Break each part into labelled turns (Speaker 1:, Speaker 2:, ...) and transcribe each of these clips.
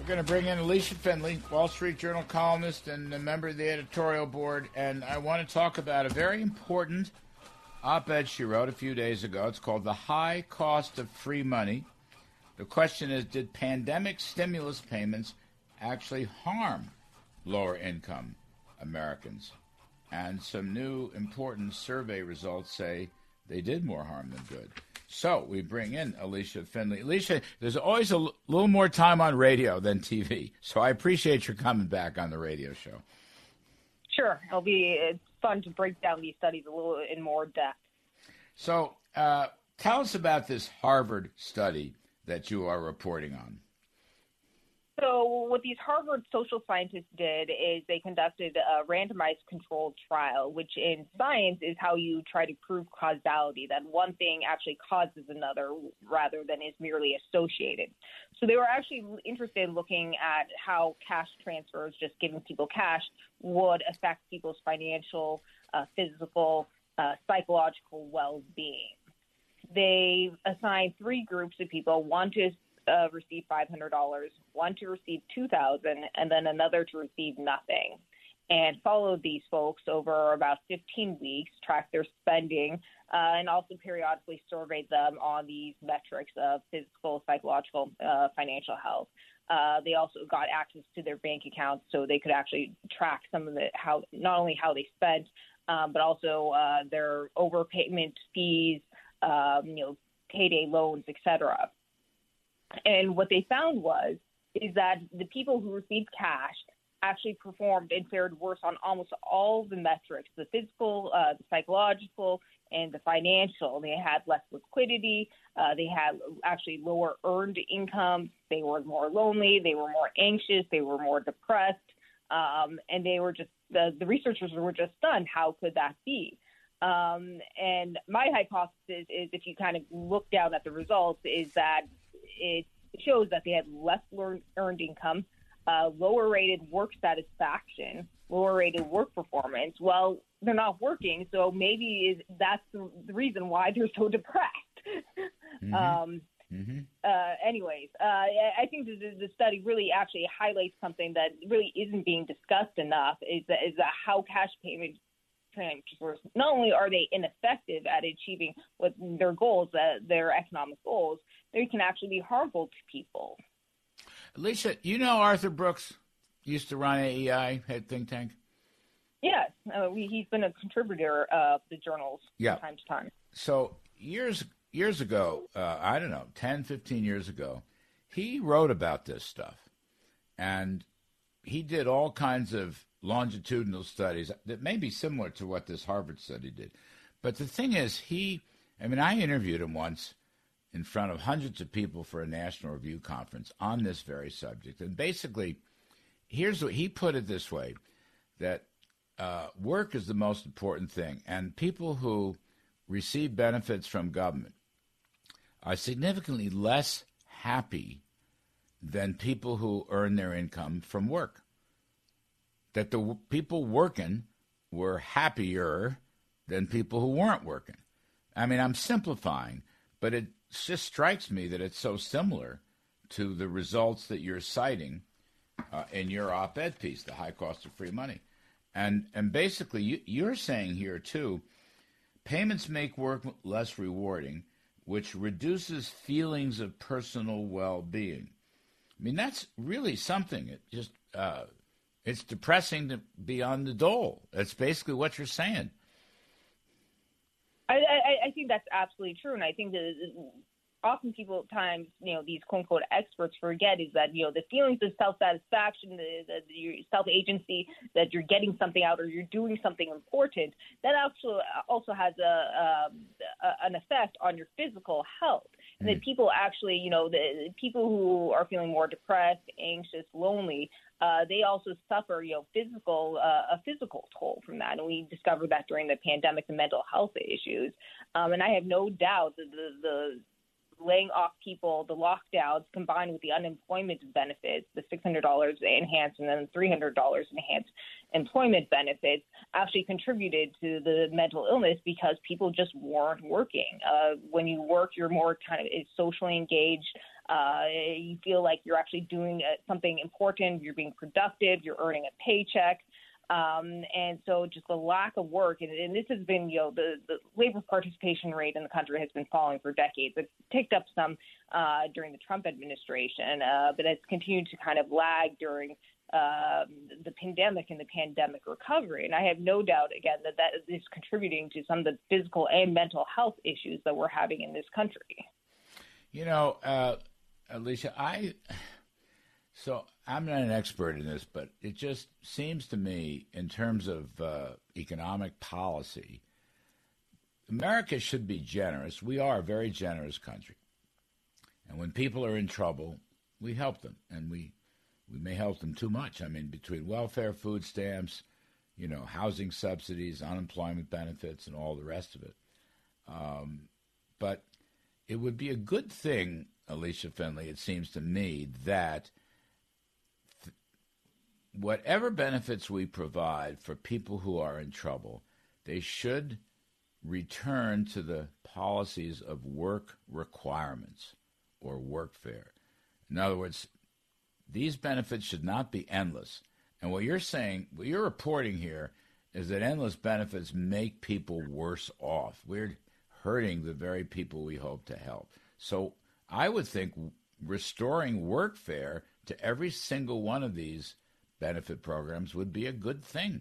Speaker 1: We're going to bring in Alicia Finley, Wall Street Journal columnist and a member of the editorial board, and I want to talk about a very important op-ed she wrote a few days ago. It's called The High Cost of Free Money. The question is, did pandemic stimulus payments actually harm lower-income Americans? And some new important survey results say they did more harm than good. So we bring in Alicia Finley. Alicia, there's always a little more time on radio than TV, so I appreciate your coming back on the radio show.
Speaker 2: Sure. It's fun to break down these studies a little in more depth.
Speaker 1: So tell us about this Harvard study that you are reporting on.
Speaker 2: So what these Harvard social scientists did is they conducted a randomized controlled trial, which in science is how you try to prove causality, that one thing actually causes another rather than is merely associated. So they were actually interested in looking at how cash transfers, just giving people cash, would affect people's financial, physical, psychological well-being. They assigned three groups of people, one to receive $500, one to receive $2,000, and then another to receive nothing, and followed these folks over about 15 weeks, tracked their spending, and also periodically surveyed them on these metrics of physical, psychological, financial health. They also got access to their bank accounts so they could actually track some of not only how they spent, but also their overpayment fees, payday loans, etc. And what they found is that the people who received cash actually performed and fared worse on almost all the metrics, the physical, the psychological, and the financial. They had less liquidity. They had actually lower earned income. They were more lonely. They were more anxious. They were more depressed. And they were just, the researchers were just stunned. How could that be? And my hypothesis is, if you kind of look down at the results, is that it shows that they had less earned income, lower rated work satisfaction, lower rated work performance. Well, they're not working, so maybe that's the reason why they're so depressed. Anyways, I think the study really actually highlights something that really isn't being discussed enough, is that how cash payment transfers, not only are they ineffective at achieving what their goals, their economic goals, they can actually be harmful to people.
Speaker 1: Alicia, you know Arthur Brooks used to run AEI, head think tank?
Speaker 2: Yes, he's been a contributor of the journals from time to time.
Speaker 1: So years ago, 10, 15 years ago, he wrote about this stuff. And he did all kinds of longitudinal studies that may be similar to what this Harvard study did. But the thing is, I interviewed him once in front of hundreds of people for a National Review conference on this very subject. And basically, here's what he put it this way, that work is the most important thing. And people who receive benefits from government are significantly less happy than people who earn their income from work. That the people working were happier than people who weren't working. I mean, I'm simplifying, but it just strikes me that it's so similar to the results that you're citing in your op-ed piece, The High Cost of Free Money. And basically, you're saying here, too, payments make work less rewarding, which reduces feelings of personal well-being. I mean, that's really something. It just it's depressing to be on the dole. That's basically what you're saying.
Speaker 2: I think that's absolutely true, and I think that often these quote-unquote experts forget is that, the feelings of self-satisfaction, your self-agency, that you're getting something out or you're doing something important, that actually also has an effect on your physical health. And that people actually, the people who are feeling more depressed, anxious, lonely, they also suffer, a physical toll from that. And we discovered that during the pandemic and mental health issues. And I have no doubt that the laying off people, the lockdowns, combined with the unemployment benefits, the $600 enhanced and then $300 enhanced employment benefits, actually contributed to the mental illness because people just weren't working. When you work, you're more kind of socially engaged. You feel like you're actually doing something important, you're being productive, you're earning a paycheck. And so just the lack of work, and this has been, the labor participation rate in the country has been falling for decades. It ticked up some during the Trump administration, but it's continued to kind of lag during the pandemic and the pandemic recovery. And I have no doubt, again, that is contributing to some of the physical and mental health issues that we're having in this country.
Speaker 1: Alicia, I'm not an expert in this, but it just seems to me, in terms of economic policy, America should be generous. We are a very generous country. And when people are in trouble, we help them. And we may help them too much. I mean, between welfare, food stamps, housing subsidies, unemployment benefits, and all the rest of it. But it would be a good thing, Alicia Finley, it seems to me, that whatever benefits we provide for people who are in trouble, they should return to the policies of work requirements or workfare. In other words, these benefits should not be endless. And what you're saying, what you're reporting here, is that endless benefits make people worse off. We're hurting the very people we hope to help. So I would think restoring workfare to every single one of these benefit programs would be a good thing.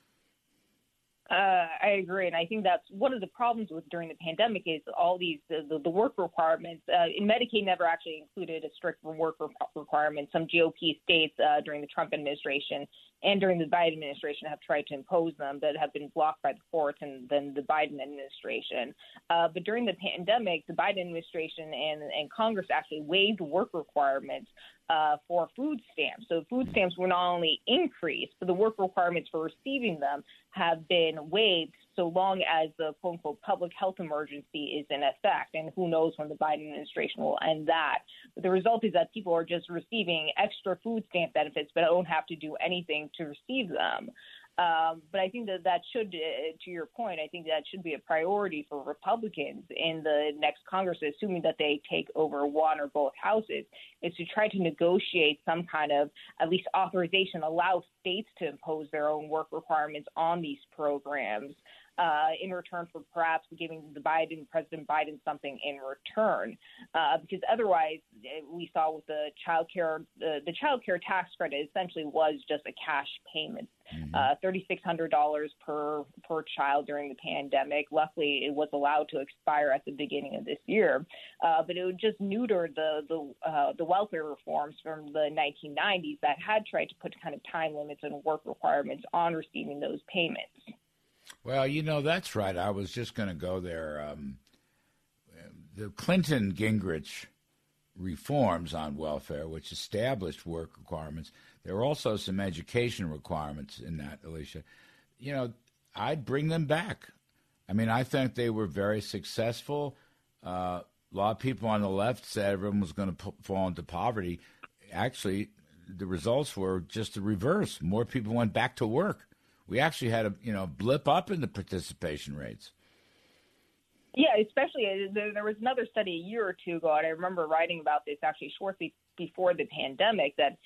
Speaker 2: I agree, and I think that's one of the problems with during the pandemic is all these the work requirements. In Medicaid never actually included a strict work requirement. Some GOP states during the Trump administration and during the Biden administration have tried to impose them, but have been blocked by the courts and then the Biden administration. But during the pandemic, the Biden administration and Congress actually waived work requirements for food stamps. So food stamps were not only increased, but the work requirements for receiving them have been waived so long as the quote-unquote public health emergency is in effect. And who knows when the Biden administration will end that. But the result is that people are just receiving extra food stamp benefits but don't have to do anything to receive them. But I think that should, to your point, I think that should be a priority for Republicans in the next Congress, assuming that they take over one or both houses, is to try to negotiate some kind of at least authorization, allow states to impose their own work requirements on these programs in return for perhaps giving President Biden something in return. Because otherwise, we saw with the child care tax credit essentially was just a cash payment. $3,600 per child during the pandemic. Luckily, it was allowed to expire at the beginning of this year, but it would just neuter the welfare reforms from the 1990s that had tried to put kind of time limits and work requirements on receiving those payments.
Speaker 1: Well, that's right. I was just going to go there. The Clinton-Gingrich reforms on welfare, which established work requirements, there were also some education requirements in that, Alicia. I'd bring them back. I mean, I think they were very successful. A lot of people on the left said everyone was going to fall into poverty. Actually, the results were just the reverse. More people went back to work. We actually had a blip up in the participation rates.
Speaker 2: Yeah, especially there was another study a year or two ago, and I remember writing about this actually shortly before the pandemic, that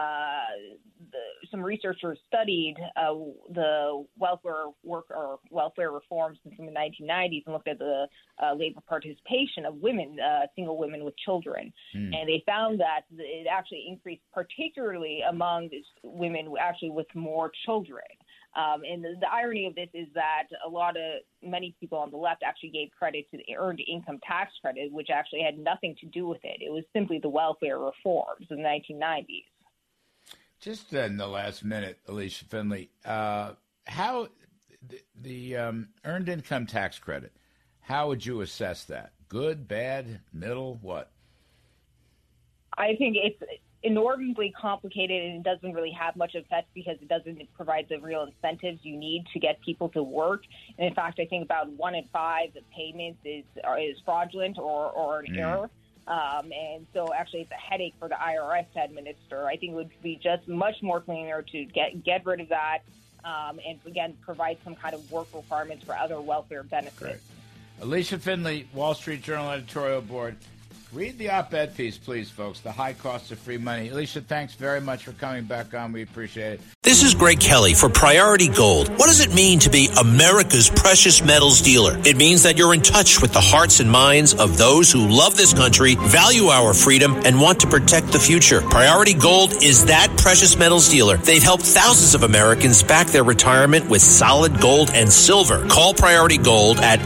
Speaker 2: some researchers studied the welfare reforms from the 1990s and looked at the labor participation of women, single women with children. And they found that it actually increased particularly among women actually with more children. And the irony of this is that many people on the left actually gave credit to the earned income tax credit, which actually had nothing to do with it. It was simply the welfare reforms in the 1990s.
Speaker 1: Just in the last minute, Alicia Finley, how the earned income tax credit, how would you assess that? Good, bad, middle, what?
Speaker 2: I think it's inordinately complicated, and it doesn't really have much effect because it doesn't provide the real incentives you need to get people to work. And in fact, I think about 1 in 5 payments is fraudulent or an error. And so actually it's a headache for the IRS to administer. I think it would be just much more cleaner to get rid of that and, again, provide some kind of work requirements for other welfare benefits.
Speaker 1: Great. Alicia Finley, Wall Street Journal editorial board. Read the op-ed piece, please, folks. The high cost of free money. Alicia, thanks very much for coming back on. We appreciate it.
Speaker 3: This is Greg Kelly for Priority Gold. What does it mean to be America's precious metals dealer? It means that you're in touch with the hearts and minds of those who love this country, value our freedom, and want to protect the future. Priority Gold is that precious metals dealer. They've helped thousands of Americans back their retirement with solid gold and silver. Call Priority Gold at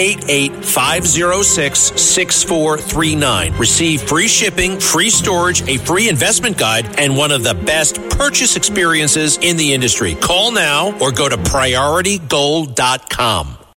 Speaker 3: 888-506-6439. Receive free shipping, free storage, a free investment guide, and one of the best purchase experiences in the industry. Call now or go to PriorityGold.com.